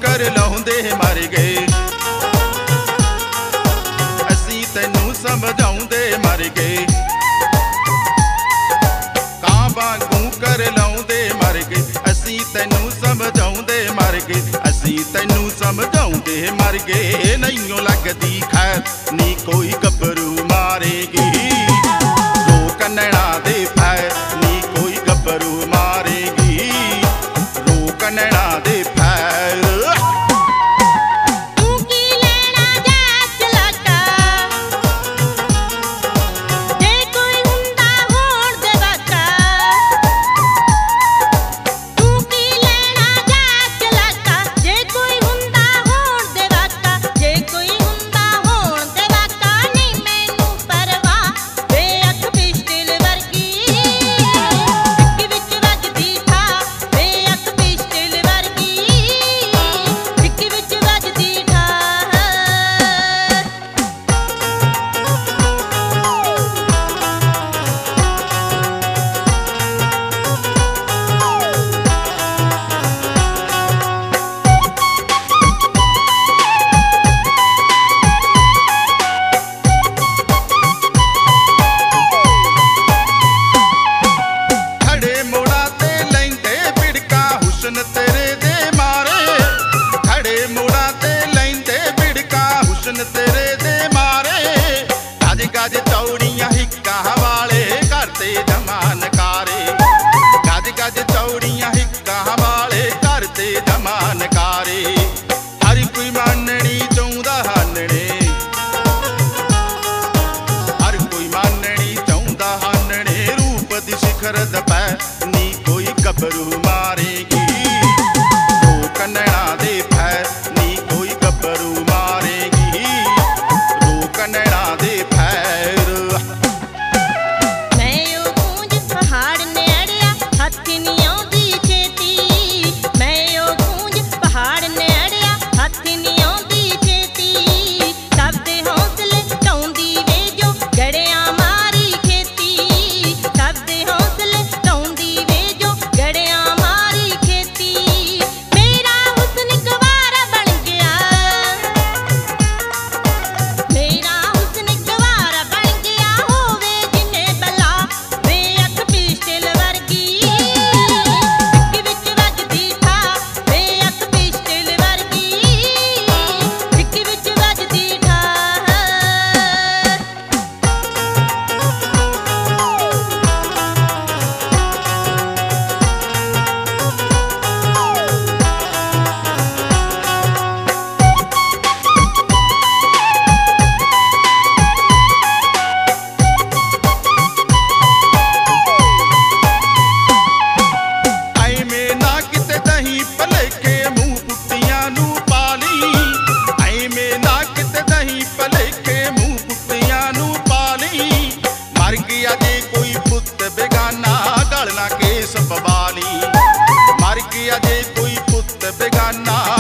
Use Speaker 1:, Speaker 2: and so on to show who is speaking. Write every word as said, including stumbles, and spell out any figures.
Speaker 1: कर लाउंदे मर गए, असी तैनू समझाउंदे मर गए। कां वांगू कर लाउंदे मर गए, असी तैनू समझाउंदे मर गए, असी तैनू समझाउंदे मर गए। नैयों लगदी खैर नी कोई गबरू मारेगी, रोक नैना दे फैर नी कोई गबरू मारेगी, रोक नैना दे फैर।
Speaker 2: तू की लेना जाच लगा, जे कोई हुंदा होण दे वाका। तू की लेना जाच लगा, जे कोई हुंदा होण दे वाका, जे कोई हुंदा होण दे वाका। नहीं मैनू परवाह वे अख पिस्टल वर्गी, हिक विच वजदी ठा वे अख पिस्टल वर्गी, हिक विच वजदी ठा।
Speaker 1: खड़े मोड़ा ते लैंदे बिड़का हुस्न तेरे दे मारे, खड़े मोड़ा ते लैंदे बिड़का हुस्न तेरे दे मारे। गज गज चौड़ियां हिक्का वाले करते जमान कारे, गज गज चौड़ियां हिक्का वाले करते जमान कारे। हर कोई माननी चाहुंदा हानने, हर कोई माननी चाहुंदा हानने। रूप दी शिखर दपै नी कोई गबरू मारेगी, रोक नैना दे फैर नी कोई गबरू मारेगी, रोक नैना दे फैर।
Speaker 2: मैं ओ गूंज पहाड़ ने अड़िया हथ नी आउंदी छेती, मैं ओ गूंज पहाड़ ने अड़िया हथ नी आउंदी छेती। सब दे हौसले ढाउंदी वे जो गड़ियां मारी खेती, सब दे हौसले ढाउंदी वे जो गड़ियां मारी खेती। मेरा हुस्न गवारा बन गया, मेरा हुस्न गवारा बन गया। होवे जिन्ने बला वे अख पिस्टल वर्गी, हिक विच वजदी ठा वे अख पिस्टल वर्गी, हिक विच वजदी ठा।
Speaker 1: आई में ना किते दही भलेखे मूंह पुट्टियां नू पाली, आई में ना किते दही भलेखे मूंह पुट्टियां नू पाली। मर गया जे कोई पुत बेगाना गल ना केस पवाली, मर गया जे कोई पुत बेगाना